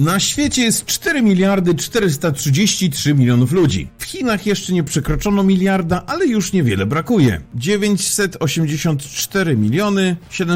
Na świecie jest 4 miliardy 433 milionów ludzi. W Chinach jeszcze nie przekroczono miliarda, ale już niewiele brakuje. 984 miliony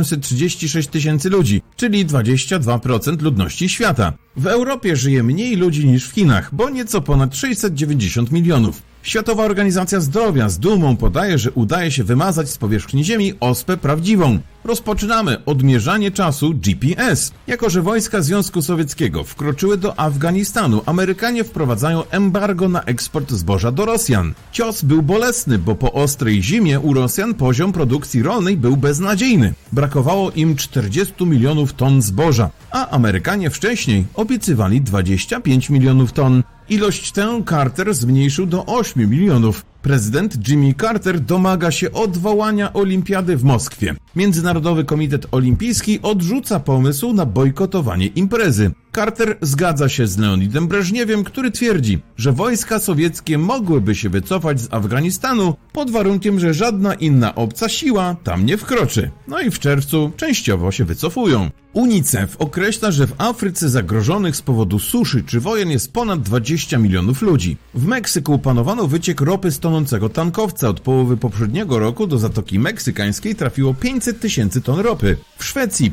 736 tysięcy ludzi, czyli 22% ludności świata. W Europie żyje mniej ludzi niż w Chinach, bo nieco ponad 690 milionów. Światowa Organizacja Zdrowia z dumą podaje, że udaje się wymazać z powierzchni Ziemi ospę prawdziwą. Rozpoczynamy odmierzanie czasu GPS. Jako że wojska Związku Sowieckiego wkroczyły do Afganistanu, Amerykanie wprowadzają embargo na eksport zboża do Rosjan. Cios był bolesny, bo po ostrej zimie u Rosjan poziom produkcji rolnej był beznadziejny. Brakowało im 40 milionów ton zboża, a Amerykanie wcześniej obiecywali 25 milionów ton. Ilość tę Carter zmniejszył do 8 milionów. Prezydent Jimmy Carter domaga się odwołania olimpiady w Moskwie. Międzynarodowy Komitet Olimpijski odrzuca pomysł na bojkotowanie imprezy. Carter zgadza się z Leonidem Breżniewem, który twierdzi, że wojska sowieckie mogłyby się wycofać z Afganistanu pod warunkiem, że żadna inna obca siła tam nie wkroczy. No i w czerwcu częściowo się wycofują. UNICEF określa, że w Afryce zagrożonych z powodu suszy czy wojen jest ponad 20 milionów ludzi. W Meksyku planowano wyciek ropy z tonącego tankowca. Od połowy poprzedniego roku do Zatoki Meksykańskiej trafiło 500 tysięcy ton ropy. W Szwecji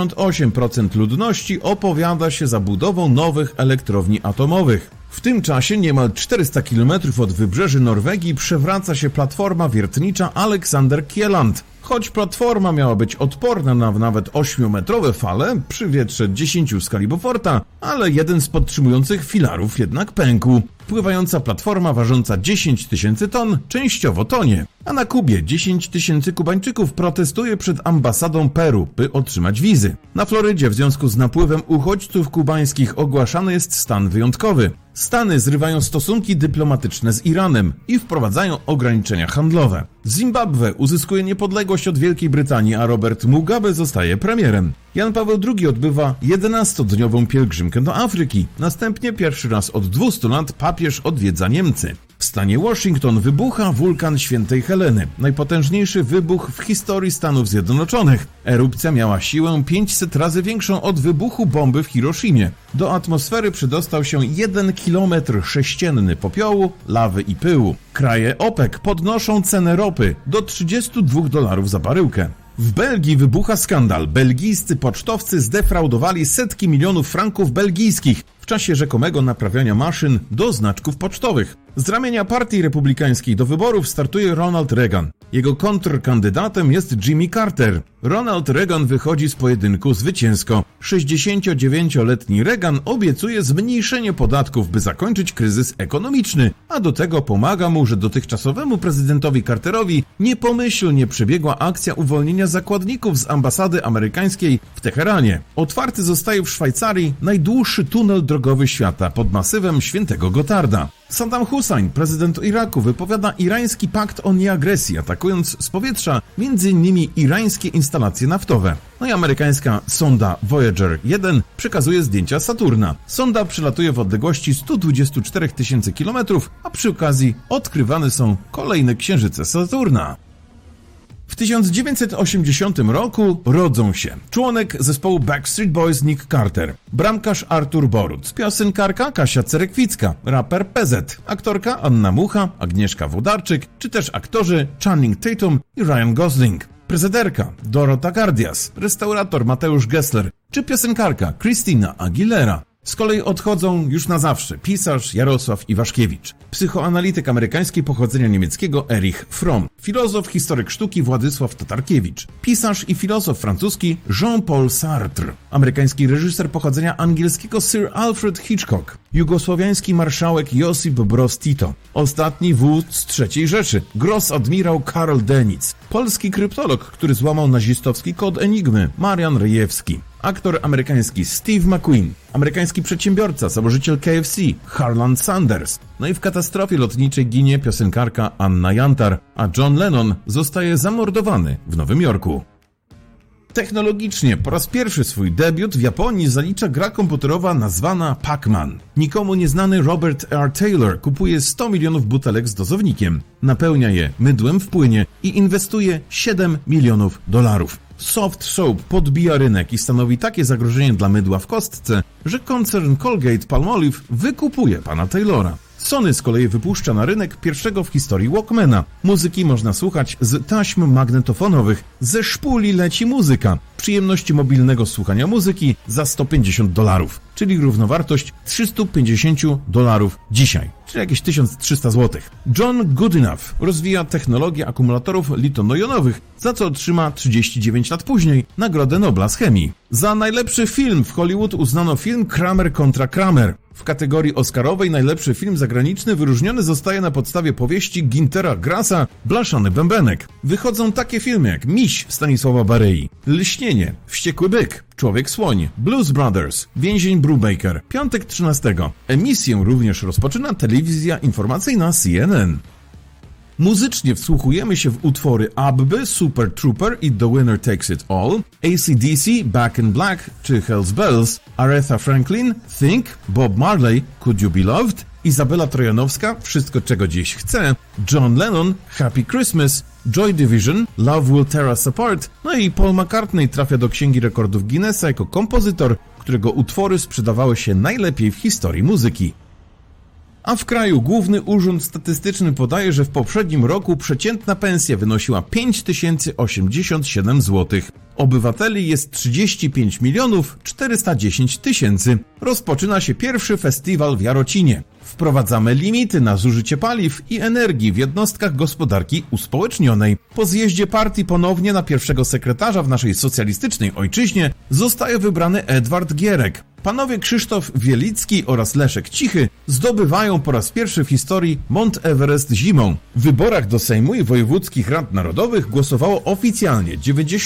58% ludności opowiada się za budową nowych elektrowni atomowych. W tym czasie niemal 400 km od wybrzeży Norwegii przewraca się platforma wiertnicza Alexander Kielland. Choć platforma miała być odporna na nawet 8-metrowe fale przy wietrze 10 z kalibu Forta, ale jeden z podtrzymujących filarów jednak pękł. Pływająca platforma ważąca 10 tysięcy ton częściowo tonie. A na Kubie 10 tysięcy Kubańczyków protestuje przed ambasadą Peru, by otrzymać wizy. Na Florydzie w związku z napływem uchodźców kubańskich ogłaszany jest stan wyjątkowy. Stany zrywają stosunki dyplomatyczne z Iranem i wprowadzają ograniczenia handlowe. Zimbabwe uzyskuje niepodległość od Wielkiej Brytanii, a Robert Mugabe zostaje premierem. Jan Paweł II odbywa 11-dniową pielgrzymkę do Afryki. Następnie pierwszy raz od 200 lat papież odwiedza Niemcy. W stanie Washington wybucha wulkan Świętej Heleny, najpotężniejszy wybuch w historii Stanów Zjednoczonych. Erupcja miała siłę 500 razy większą od wybuchu bomby w Hiroshimie. Do atmosfery przedostał się 1 kilometr sześcienny popiołu, lawy i pyłu. Kraje OPEC podnoszą cenę ropy do $32 za baryłkę. W Belgii wybucha skandal. Belgijscy pocztowcy zdefraudowali setki milionów franków belgijskich w czasie rzekomego naprawiania maszyn do znaczków pocztowych. Z ramienia Partii Republikańskiej do wyborów startuje Ronald Reagan. Jego kontrkandydatem jest Jimmy Carter. Ronald Reagan wychodzi z pojedynku zwycięsko. 69-letni Reagan obiecuje zmniejszenie podatków, by zakończyć kryzys ekonomiczny, a do tego pomaga mu, że dotychczasowemu prezydentowi Carterowi niepomyślnie przebiegła akcja uwolnienia zakładników z ambasady amerykańskiej w Teheranie. Otwarty zostaje w Szwajcarii najdłuższy tunel drogowy świata pod masywem Świętego Gotarda. Saddam Hussein, prezydent Iraku, wypowiada irański pakt o nieagresji, atakując z powietrza m.in. irańskie instalacje naftowe. No i amerykańska sonda Voyager 1 przekazuje zdjęcia Saturna. Sonda przelatuje w odległości 124 tysięcy kilometrów, a przy okazji odkrywane są kolejne księżyce Saturna. W 1980 roku rodzą się członek zespołu Backstreet Boys Nick Carter, bramkarz Artur Boruc, piosenkarka Kasia Cerekwicka, raper PZ, aktorka Anna Mucha, Agnieszka Włodarczyk, czy też aktorzy Channing Tatum i Ryan Gosling, prezenterka Dorota Gardias, restaurator Mateusz Gessler, czy piosenkarka Christina Aguilera. Z kolei odchodzą już na zawsze pisarz Jarosław Iwaszkiewicz, psychoanalityk amerykański pochodzenia niemieckiego Erich Fromm, filozof, historyk sztuki Władysław Tatarkiewicz, pisarz i filozof francuski Jean-Paul Sartre, amerykański reżyser pochodzenia angielskiego Sir Alfred Hitchcock, jugosłowiański marszałek Josip Broz Tito, ostatni wódz III Rzeszy, grosadmirał Karol Denitz, polski kryptolog, który złamał nazistowski kod Enigmy Marian Rejewski, aktor amerykański Steve McQueen, amerykański przedsiębiorca, założyciel KFC Harlan Sanders. No i w katastrofie lotniczej ginie piosenkarka Anna Jantar, a John Lennon zostaje zamordowany w Nowym Jorku. Technologicznie po raz pierwszy swój debiut w Japonii zalicza gra komputerowa nazwana Pac-Man. Nikomu nieznany Robert R. Taylor kupuje 100 milionów butelek z dozownikiem, napełnia je mydłem w płynie i inwestuje $7 milionów. Soft Soap podbija rynek i stanowi takie zagrożenie dla mydła w kostce, że koncern Colgate-Palmolive wykupuje pana Taylora. Sony z kolei wypuszcza na rynek pierwszego w historii Walkmana. Muzyki można słuchać z taśm magnetofonowych. Ze szpuli leci muzyka. Przyjemności mobilnego słuchania muzyki za $150, czyli równowartość $350 dzisiaj, czyli jakieś 1300 zł. John Goodenough rozwija technologię akumulatorów litonojonowych, za co otrzyma 39 lat później Nagrodę Nobla z chemii. Za najlepszy film w Hollywood uznano film Kramer kontra Kramer. W kategorii oscarowej najlepszy film zagraniczny wyróżniony zostaje na podstawie powieści Güntera Grassa Blaszany Bębenek. Wychodzą takie filmy jak Miś Stanisława Barei, Lśnienie, Wściekły byk, Człowiek słoń, Blues Brothers, Więzień Brubaker, Piątek 13. Emisję również rozpoczyna telewizja informacyjna CNN. Muzycznie wsłuchujemy się w utwory ABBY, Super Trooper i The Winner Takes It All, AC/DC, Back in Black czy Hell's Bells, Aretha Franklin, Think, Bob Marley, Could You Be Loved, Izabela Trojanowska, Wszystko czego dziś chcę, John Lennon, Happy Christmas, Joy Division, Love Will Tear Us Apart, no i Paul McCartney trafia do Księgi Rekordów Guinnessa jako kompozytor, którego utwory sprzedawały się najlepiej w historii muzyki. A w kraju Główny Urząd Statystyczny podaje, że w poprzednim roku przeciętna pensja wynosiła 5087 zł. Obywateli jest 35 410 000. Rozpoczyna się pierwszy festiwal w Jarocinie. Wprowadzamy limity na zużycie paliw i energii w jednostkach gospodarki uspołecznionej. Po zjeździe partii ponownie na pierwszego sekretarza w naszej socjalistycznej ojczyźnie zostaje wybrany Edward Gierek. Panowie Krzysztof Wielicki oraz Leszek Cichy zdobywają po raz pierwszy w historii Mount Everest zimą. W wyborach do Sejmu i wojewódzkich rad narodowych głosowało oficjalnie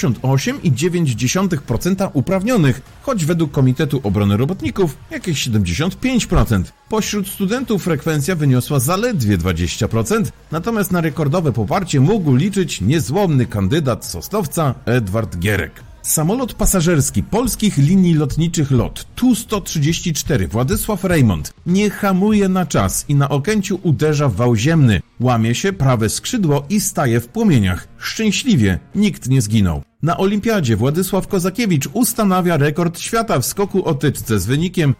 98,9% uprawnionych, choć według Komitetu Obrony Robotników jakieś 75%. Pośród studentów frekwencja wyniosła zaledwie 20%, natomiast na rekordowe poparcie mógł liczyć niezłomny kandydat Sosnowca Edward Gierek. Samolot pasażerski Polskich Linii Lotniczych LOT Tu-134 Władysław Reymont nie hamuje na czas i na Okęciu uderza w wał ziemny. Łamie się prawe skrzydło i staje w płomieniach. Szczęśliwie nikt nie zginął. Na olimpiadzie Władysław Kozakiewicz ustanawia rekord świata w skoku o tyczce z wynikiem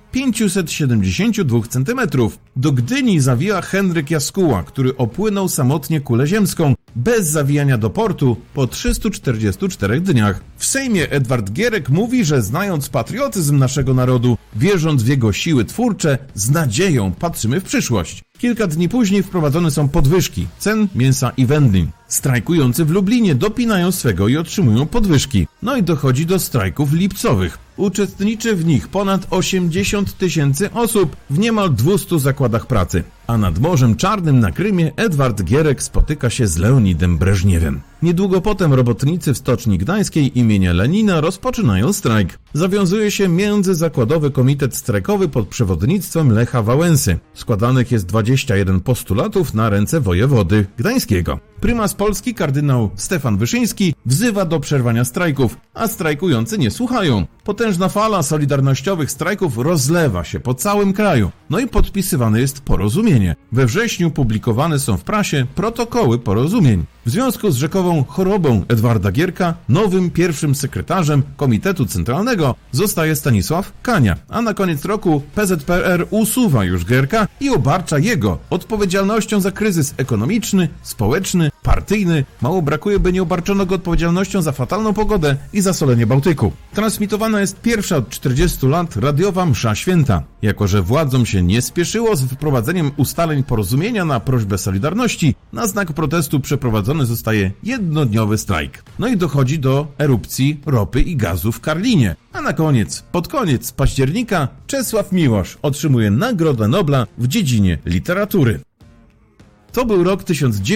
572 cm. Do Gdyni zawija Henryk Jaskuła, który opłynął samotnie kulę ziemską, bez zawijania do portu, po 344 dniach. W Sejmie Edward Gierek mówi, że znając patriotyzm naszego narodu, wierząc w jego siły twórcze, z nadzieją patrzymy w przyszłość. Kilka dni później wprowadzone są podwyżki cen mięsa i wędlin. Strajkujący w Lublinie dopinają swego i otrzymują podwyżki. No i dochodzi do strajków lipcowych. Uczestniczy w nich ponad 80 000 osób w niemal 200 zakładach pracy. A nad Morzem Czarnym na Krymie Edward Gierek spotyka się z Leonidem Breżniewem. Niedługo potem robotnicy w Stoczni Gdańskiej imienia Lenina rozpoczynają strajk. Zawiązuje się międzyzakładowy komitet strajkowy pod przewodnictwem Lecha Wałęsy. Składanych jest 21 postulatów na ręce wojewody gdańskiego. Prymas Polski kardynał Stefan Wyszyński wzywa do przerwania strajków, a strajkujący nie słuchają. Potężna fala solidarnościowych strajków rozlewa się po całym kraju. No i podpisywane jest porozumienie. We wrześniu publikowane są w prasie protokoły porozumień. W związku z rzekową chorobą Edwarda Gierka nowym pierwszym sekretarzem Komitetu Centralnego zostaje Stanisław Kania, a na koniec roku PZPR usuwa już Gierka i obarcza jego odpowiedzialnością za kryzys ekonomiczny, społeczny, partyjny. Mało brakuje, by nie obarczono go odpowiedzialnością za fatalną pogodę i zasolenie Bałtyku. Transmitowana jest pierwsza od 40 lat radiowa msza święta. Jako że władzom się nie spieszyło z wprowadzeniem ustaleń porozumienia na prośbę Solidarności, na znak protestu przeprowadzony zostaje jednodniowy strajk. No i dochodzi do erupcji ropy i gazu w Karlinie. A na koniec, pod koniec października, Czesław Miłosz otrzymuje Nagrodę Nobla w dziedzinie literatury. To był rok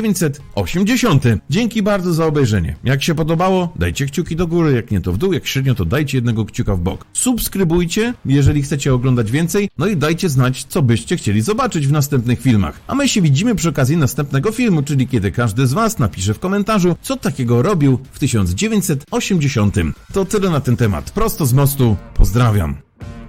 1980. Dzięki bardzo za obejrzenie. Jak się podobało, dajcie kciuki do góry, jak nie to w dół, jak średnio to dajcie jednego kciuka w bok. Subskrybujcie, jeżeli chcecie oglądać więcej, no i dajcie znać, co byście chcieli zobaczyć w następnych filmach. A my się widzimy przy okazji następnego filmu, czyli kiedy każdy z Was napisze w komentarzu, co takiego robił w 1980. To tyle na ten temat. Prosto z mostu. Pozdrawiam.